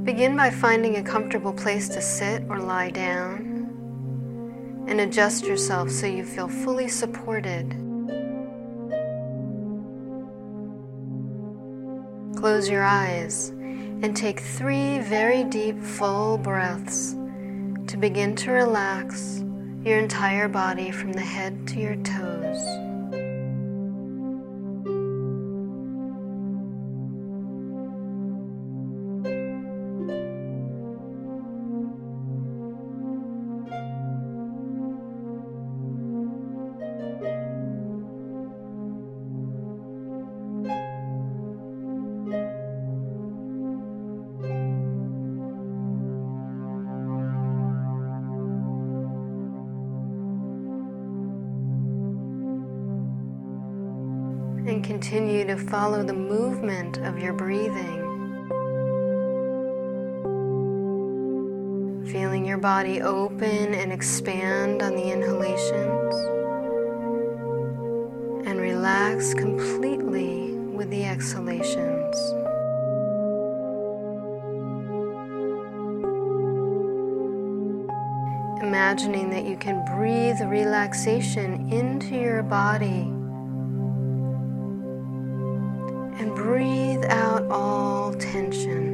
Begin by finding a comfortable place to sit or lie down, and adjust yourself so you feel fully supported. Close your eyes and take 3 very deep, full breaths to begin to relax your entire body from the head to your toes. And continue to follow the movement of your breathing. Feeling your body open and expand on the inhalations, and relax completely with the exhalations. Imagining that you can breathe relaxation into your body and breathe out all tension.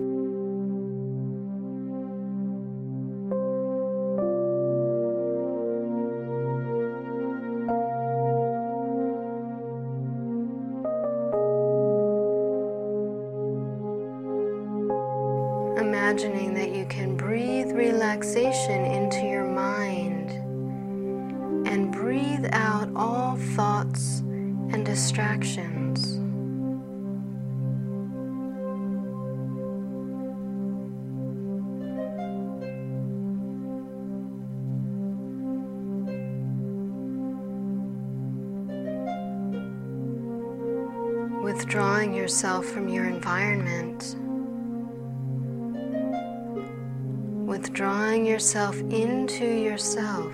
Imagining that you can breathe relaxation into your mind and breathe out all thoughts and distractions. Withdrawing yourself from your environment, withdrawing yourself into yourself,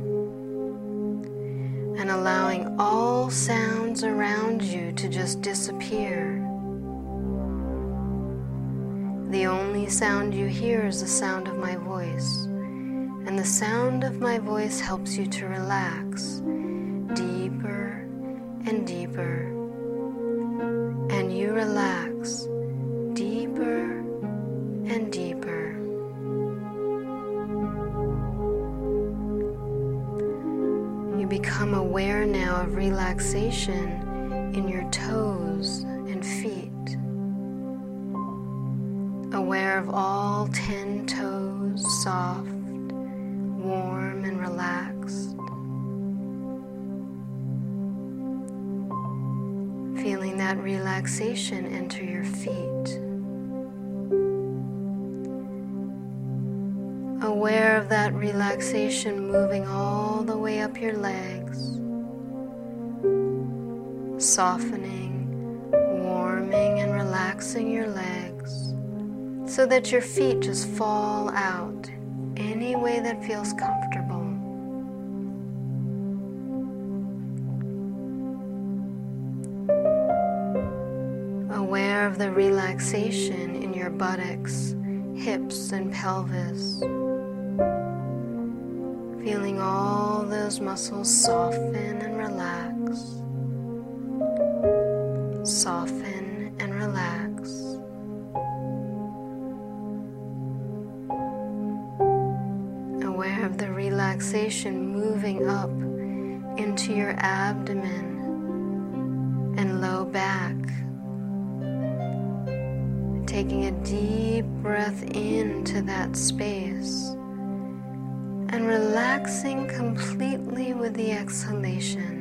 and allowing all sounds around you to just disappear. The only sound you hear is the sound of my voice, and the sound of my voice helps you to relax deeper and deeper. And you relax deeper and deeper. You become aware now of relaxation in your toes and feet. Aware of all 10 toes, soft, warm, and relaxed. Feeling that relaxation enter your feet. Aware of that relaxation moving all the way up your legs, softening, warming, and relaxing your legs so that your feet just fall out any way that feels comfortable. Aware of the relaxation in your buttocks, hips, and pelvis. Feeling all those muscles soften and relax. Soften and relax. Aware of the relaxation moving up into your abdomen and low back. Taking a deep breath into that space and relaxing completely with the exhalation.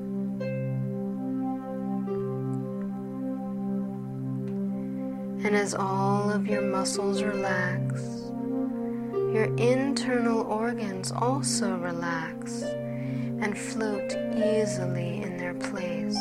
And as all of your muscles relax, your internal organs also relax and float easily in their place.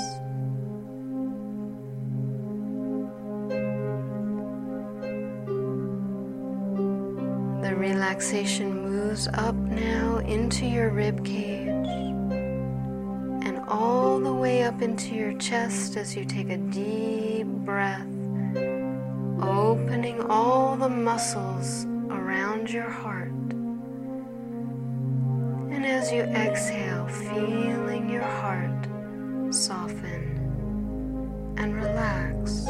The relaxation moves up now into your rib cage and all the way up into your chest as you take a deep breath, opening all the muscles around your heart. And as you exhale, feeling your heart soften and relax.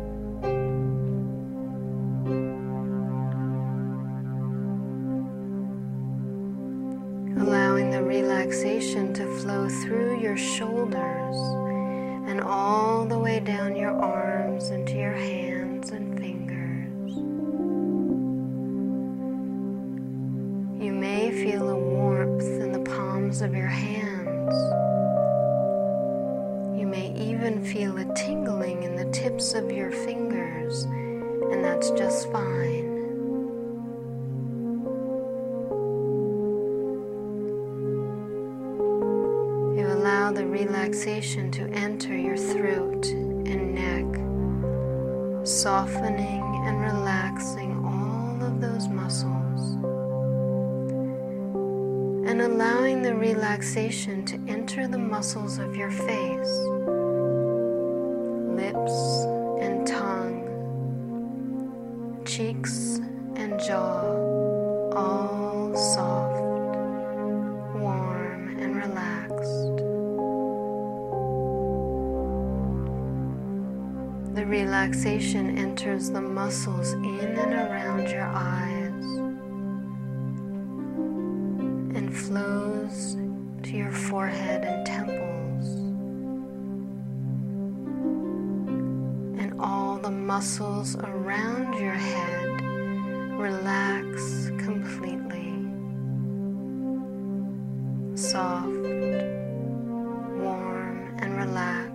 Allowing the relaxation to flow through your shoulders and all the way down your arms into your hands and fingers. You may feel a warmth in the palms of your hands. You may even feel a tingling in the tips of your fingers, and that's just fine. You allow the relaxation to enter your throat and neck, softening and relaxing all of those muscles, and allowing the relaxation to enter the muscles of your face, lips and tongue, cheeks and jaw, all soft, warm, and relaxed. The relaxation enters the muscles in and around your eyes and flows to your forehead and temples, and all the muscles around your head relax completely, soft, warm, and relaxed.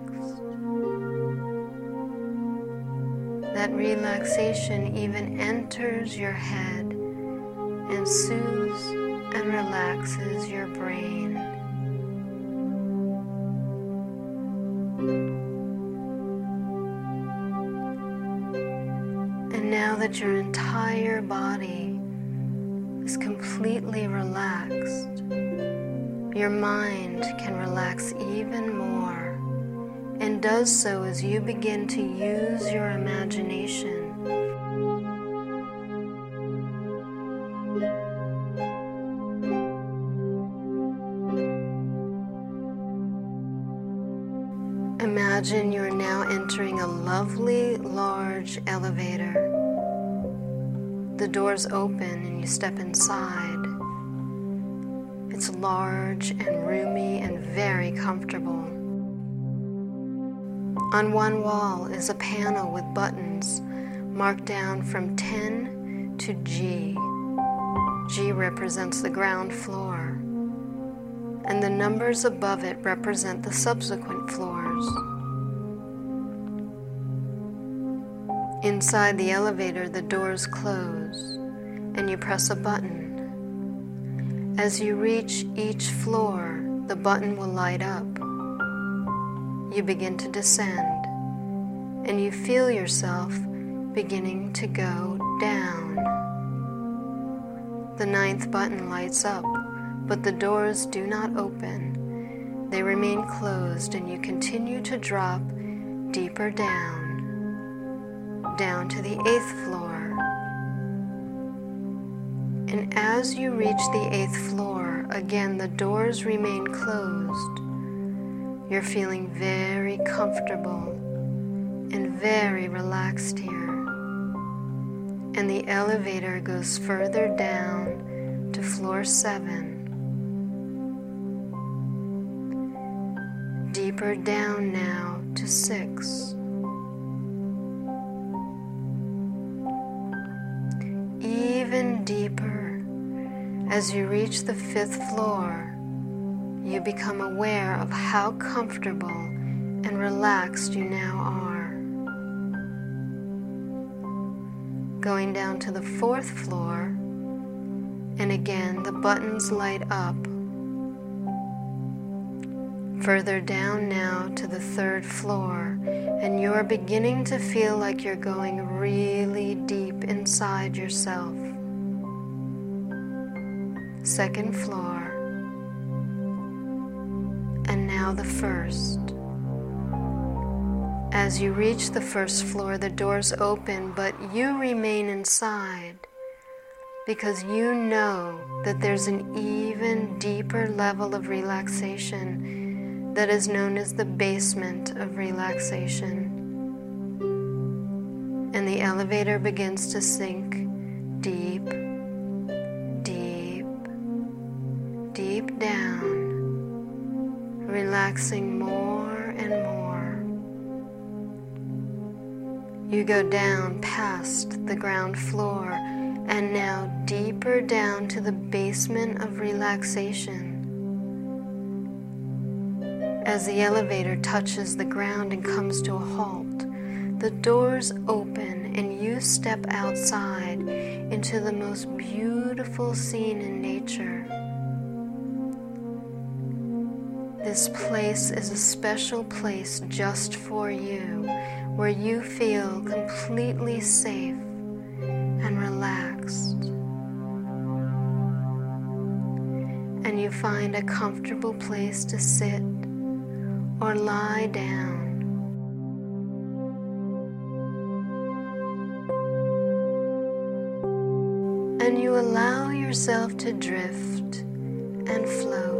That relaxation even enters your head and soothes and relaxes your brain. And now that your entire body is completely relaxed, your mind can relax even more, and does so as you begin to use your imagination. Imagine you're now entering a lovely, large elevator. The doors open and you step inside. It's large and roomy and very comfortable. On one wall is a panel with buttons marked down from 10 to G. G represents the ground floor, and the numbers above it represent the subsequent floors. Inside the elevator, the doors close, and you press a button. As you reach each floor, the button will light up. You begin to descend, and you feel yourself beginning to go down. The 9th button lights up, but the doors do not open. They remain closed, and you continue to drop deeper down to the 8th floor. And as you reach the 8th floor, again the doors remain closed. You're feeling very comfortable and very relaxed here. And the elevator goes further down to floor 7. Deeper down now to 6. Even deeper, as you reach the 5th floor, you become aware of how comfortable and relaxed you now are. Going down to the 4th floor, and again the buttons light up. Further down now to the 3rd floor, and you're beginning to feel like you're going really deep inside yourself. 2nd floor, and now the 1st. As you reach the first floor, the doors open, but you remain inside because you know that there's an even deeper level of relaxation that is known as the basement of relaxation. And the elevator begins to sink deep, deep, deep down, relaxing more and more. You go down past the ground floor and now deeper down to the basement of relaxation. As the elevator touches the ground and comes to a halt, the doors open and you step outside into the most beautiful scene in nature. This place is a special place just for you, where you feel completely safe and relaxed. And you find a comfortable place to sit or lie down. And you allow yourself to drift and float.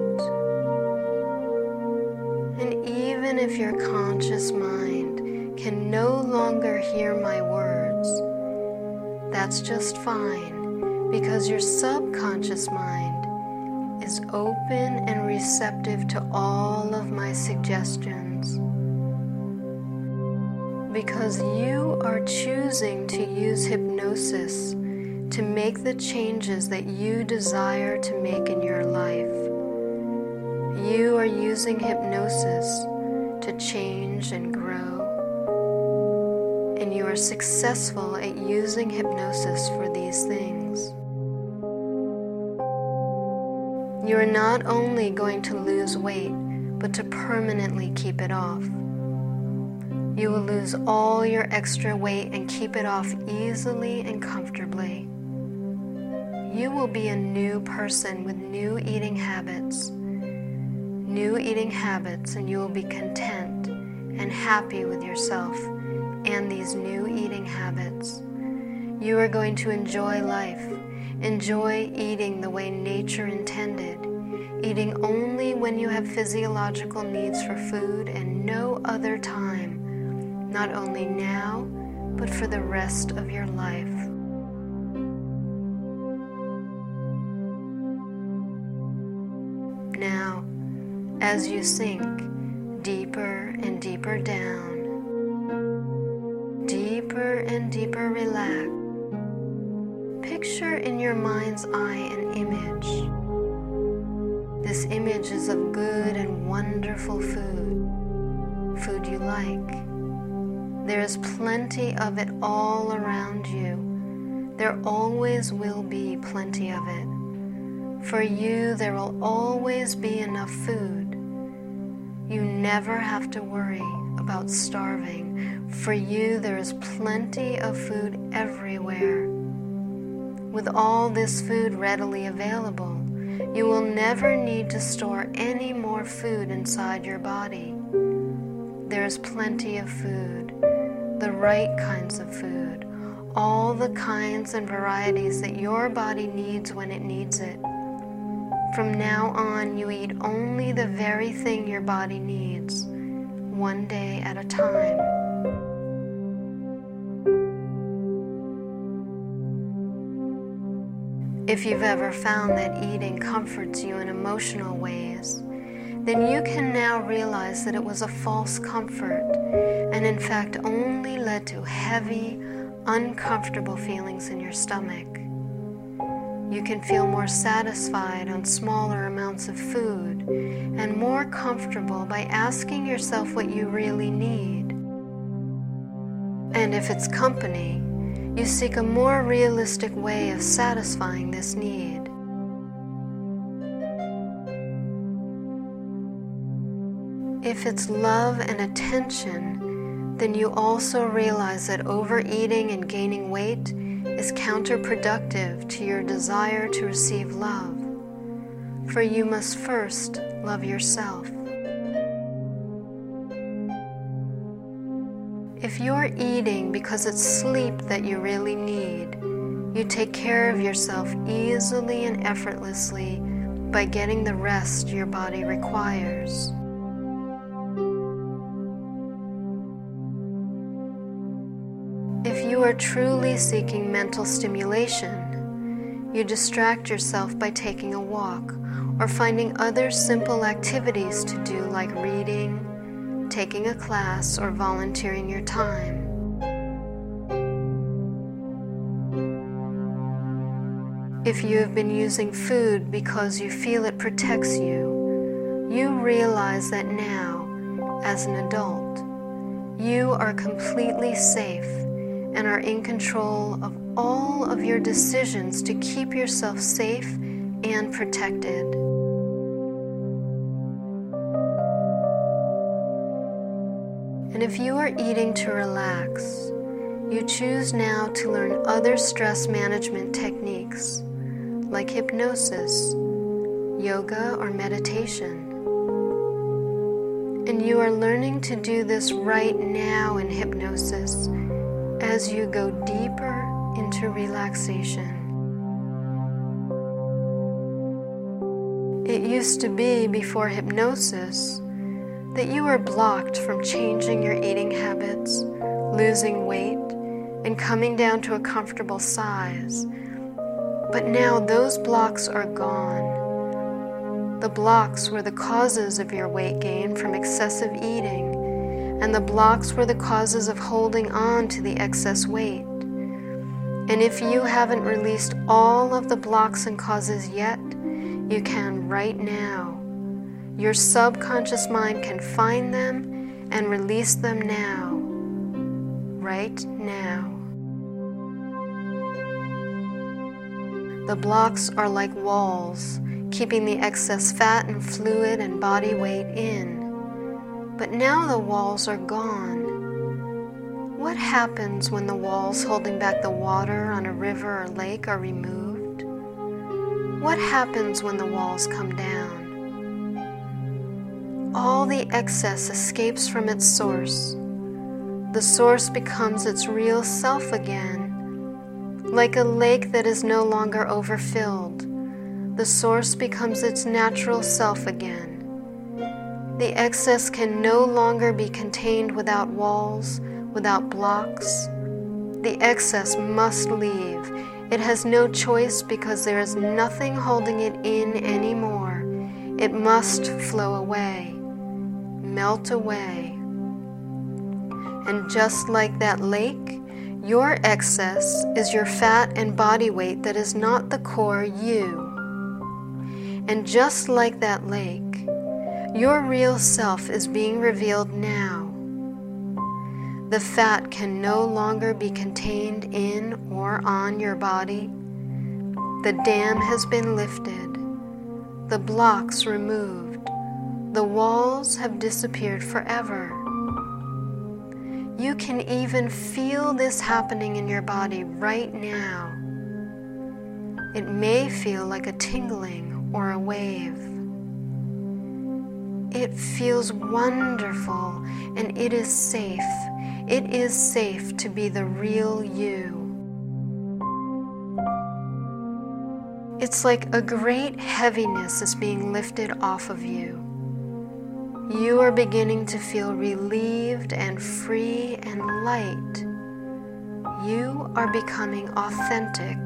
And even if your conscious mind can no longer hear my words, that's just fine, because your subconscious mind is open and receptive to all of my suggestions. Because you are choosing to use hypnosis to make the changes that you desire to make in your life. You are using hypnosis to change and grow. And you are successful at using hypnosis for these things. You are not only going to lose weight, but to permanently keep it off. You will lose all your extra weight and keep it off easily and comfortably. You will be a new person with new eating habits, and you will be content and happy with yourself and these new eating habits. You are going to enjoy life, enjoy eating the way nature intended, eating only when you have physiological needs for food and no other time, not only now, but for the rest of your life. Now, as you sink deeper and deeper down, deeper and deeper relaxed, picture in your mind's eye an image. This image is of good and wonderful food you like. There is plenty of it all around you. There always will be plenty of it. For you, there will always be enough food. You never have to worry about starving. For you, there is plenty of food everywhere. With all this food readily available, you will never need to store any more food inside your body. There is plenty of food, the right kinds of food, all the kinds and varieties that your body needs when it needs it. From now on, you eat only the very thing your body needs, one day at a time. If you've ever found that eating comforts you in emotional ways, then you can now realize that it was a false comfort and in fact only led to heavy, uncomfortable feelings in your stomach. You can feel more satisfied on smaller amounts of food and more comfortable by asking yourself what you really need. And if it's company, you seek a more realistic way of satisfying this need. If it's love and attention, then you also realize that overeating and gaining weight is counterproductive to your desire to receive love, for you must first love yourself. If you're eating because it's sleep that you really need, you take care of yourself easily and effortlessly by getting the rest your body requires. If you are truly seeking mental stimulation, you distract yourself by taking a walk or finding other simple activities to do like reading, taking a class, or volunteering your time. If you have been using food because you feel it protects you, you realize that now, as an adult, you are completely safe and are in control of all of your decisions to keep yourself safe and protected. And if you are eating to relax, you choose now to learn other stress management techniques like hypnosis, yoga, or meditation. And you are learning to do this right now in hypnosis as you go deeper into relaxation. It used to be before hypnosis that you were blocked from changing your eating habits, losing weight, and coming down to a comfortable size. But now those blocks are gone. The blocks were the causes of your weight gain from excessive eating, and the blocks were the causes of holding on to the excess weight. And if you haven't released all of the blocks and causes yet, you can right now. Your subconscious mind can find them and release them now. Right now. The blocks are like walls, keeping the excess fat and fluid and body weight in. But now the walls are gone. What happens when the walls holding back the water on a river or lake are removed? What happens when the walls come down? All the excess escapes from its source. The source becomes its real self again. Like a lake that is no longer overfilled, the source becomes its natural self again. The excess can no longer be contained without walls, without blocks. The excess must leave. It has no choice because there is nothing holding it in anymore. It must flow away, melt away. And just like that lake, your excess is your fat and body weight that is not the core you. And just like that lake, your real self is being revealed now. The fat can no longer be contained in or on your body. The dam has been lifted, the blocks removed, the walls have disappeared forever. You can even feel this happening in your body right now. It may feel like a tingling or a wave. It feels wonderful, and it is safe. It is safe to be the real you. It's like a great heaviness is being lifted off of you. You are beginning to feel relieved and free and light. You are becoming authentic.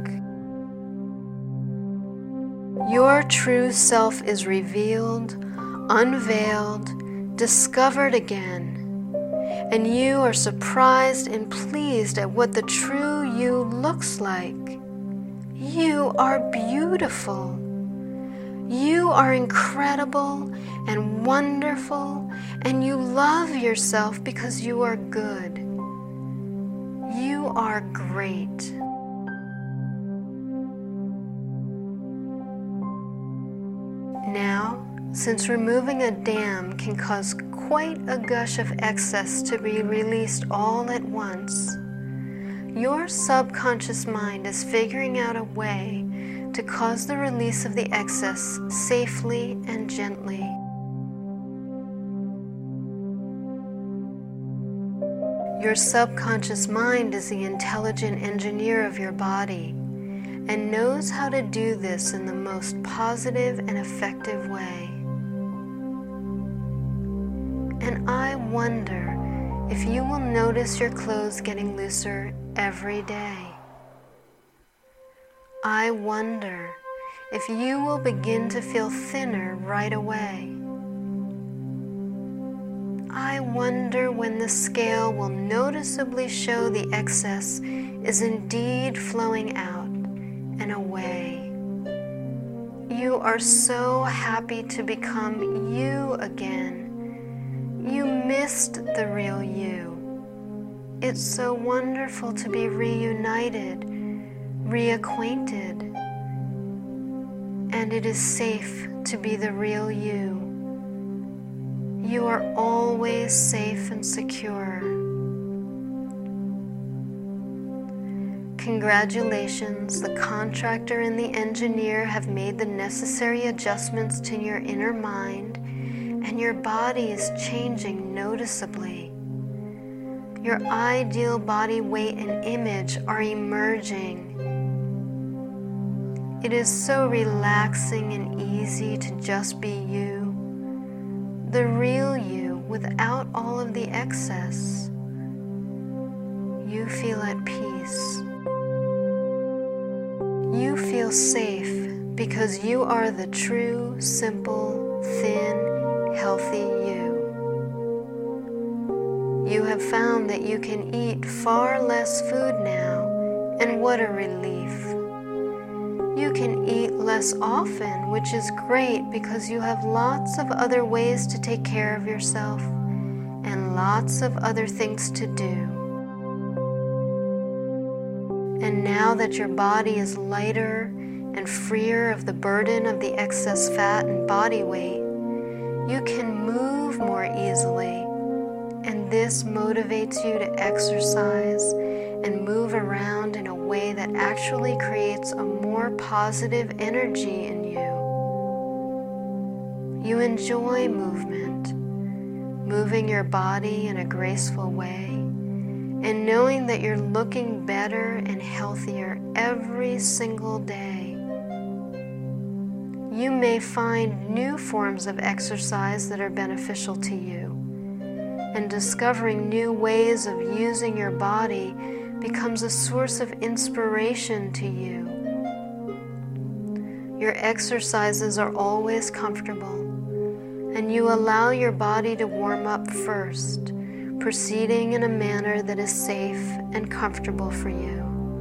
Your true self is revealed, unveiled, discovered again, and you are surprised and pleased at what the true you looks like. You are beautiful. You are incredible and wonderful, and you love yourself because you are good. You are great. Now, since removing a dam can cause quite a gush of excess to be released all at once, your subconscious mind is figuring out a way to cause the release of the excess safely and gently. Your subconscious mind is the intelligent engineer of your body and knows how to do this in the most positive and effective way. And I wonder if you will notice your clothes getting looser every day. I wonder if you will begin to feel thinner right away. I wonder when the scale will noticeably show the excess is indeed flowing out and away. You are so happy to become you again. You missed the real you. It's so wonderful to be reunited, reacquainted, and it is safe to be the real you. You are always safe and secure. Congratulations, the contractor and the engineer have made the necessary adjustments to your inner mind, and your body is changing noticeably. Your ideal body weight and image are emerging. It is so relaxing and easy to just be you, the real you without all of the excess. You feel at peace. You feel safe because you are the true, simple, thin, healthy you. You have found that you can eat far less food now, and what a relief. You can eat less often, which is great because you have lots of other ways to take care of yourself and lots of other things to do. And now that your body is lighter and freer of the burden of the excess fat and body weight, you can move more easily, and this motivates you to exercise and move around in a way that actually creates a more positive energy in you. You enjoy movement, moving your body in a graceful way, and knowing that you're looking better and healthier every single day. You may find new forms of exercise that are beneficial to you, and discovering new ways of using your body becomes a source of inspiration to you. Your exercises are always comfortable, and you allow your body to warm up first, proceeding in a manner that is safe and comfortable for you.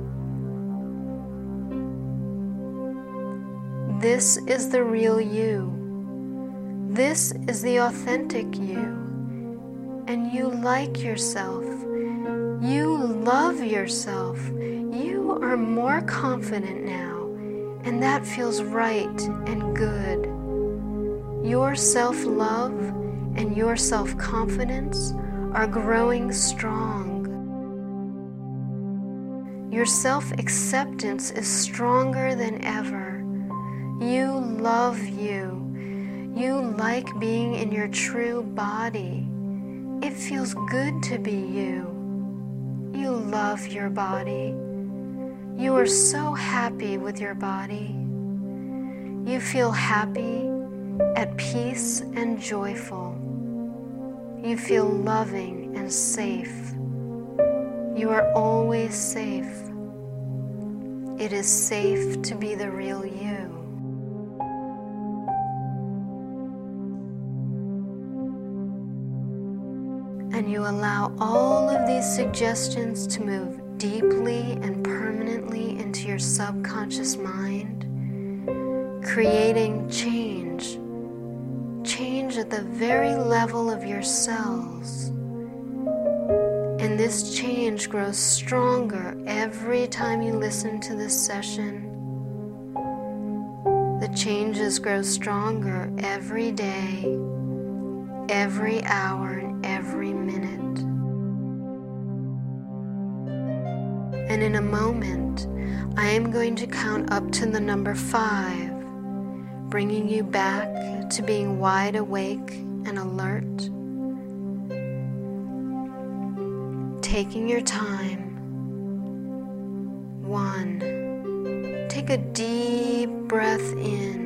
This is the real you. This is the authentic you. And you like yourself. You love yourself. You are more confident now, and that feels right and good. Your self-love and your self-confidence are growing strong. Your self-acceptance is stronger than ever. You love you. You like being in your true body. It feels good to be you. You love your body. You are so happy with your body. You feel happy, at peace, and joyful. You feel loving and safe. You are always safe. It is safe to be the real you. And you allow all of these suggestions to move deeply and permanently into your subconscious mind, creating change at the very level of your cells. And this change grows stronger every time you listen to this session. The changes grow stronger every day, every hour, and every minute. And in a moment, I am going to count up to the number 5, bringing you back to being wide awake and alert. taking your time. 1. Take a deep breath in.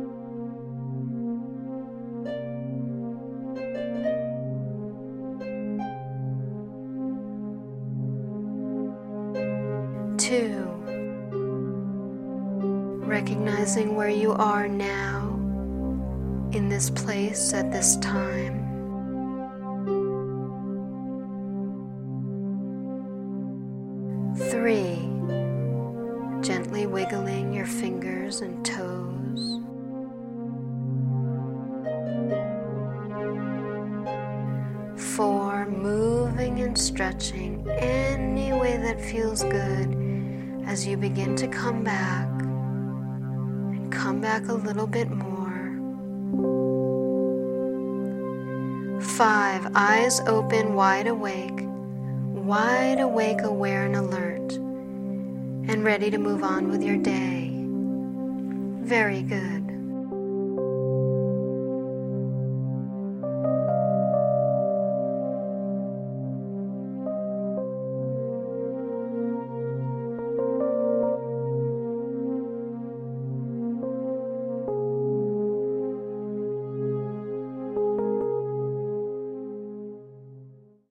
2. Recognizing where you are now, in this place at this time. 3. Gently wiggling your fingers and toes. 4. Moving and stretching any way that feels good as you begin to come back, and come back a little bit more. 5. Eyes open, wide awake, aware and alert, and ready to move on with your day. Very good.